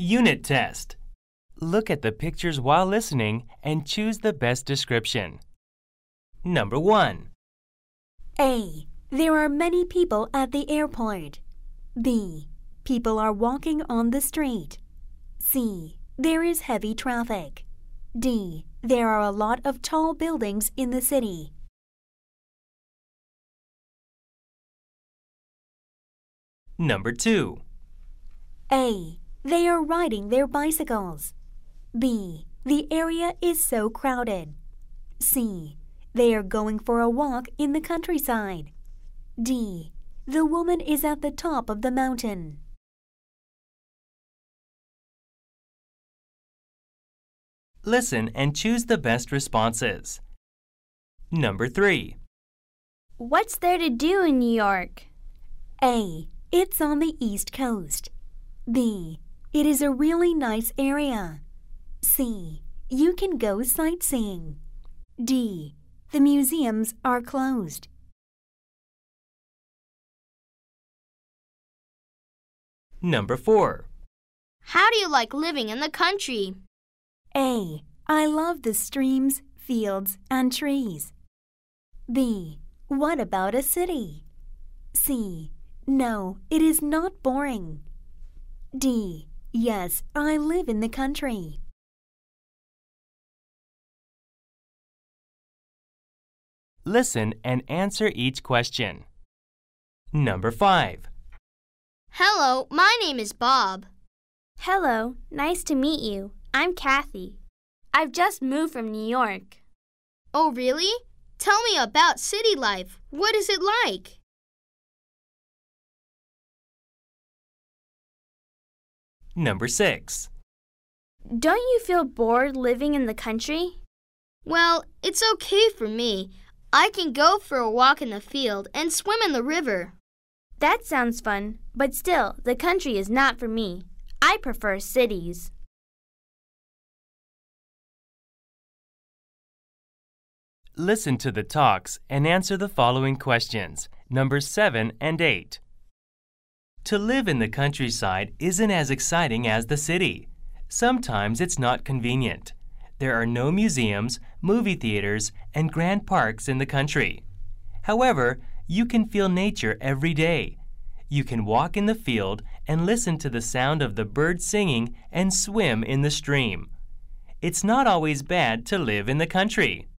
Unit test. Look at the pictures while listening and choose the best description. Number 1. A. There are many people at the airport. B. People are walking on the street. C. There is heavy traffic. D. There are a lot of tall buildings in the city. Number 2. A. They are riding their bicycles. B. The area is so crowded. C. They are going for a walk in the countryside. D. The woman is at the top of the mountain. Listen and choose the best responses. Number 3. What's there to do in New York? A. It's on the East Coast. B. It is a really nice area. C. You can go sightseeing. D. The museums are closed. Number 4. How do you like living in the country? A. I love the streams, fields, and trees. B. What about a city? C. No, it is not boring. D. Yes, I live in the country. Listen and answer each question. Number 5. Hello, my name is Bob. Hello, nice to meet you. I'm Kathy. I've just moved from New York. Oh, really? Tell me about city life. What is it like? Number 6. Don't you feel bored living in the country? Well, it's okay for me. I can go for a walk in the field and swim in the river. That sounds fun, but still, the country is not for me. I prefer cities. Listen to the talks and answer the following questions, numbers 7 and 8. To live in the countryside isn't as exciting as the city. Sometimes it's not convenient. There are no museums, movie theaters, and grand parks in the country. However, you can feel nature every day. You can walk in the field and listen to the sound of the birds singing and swim in the stream. It's not always bad to live in the country.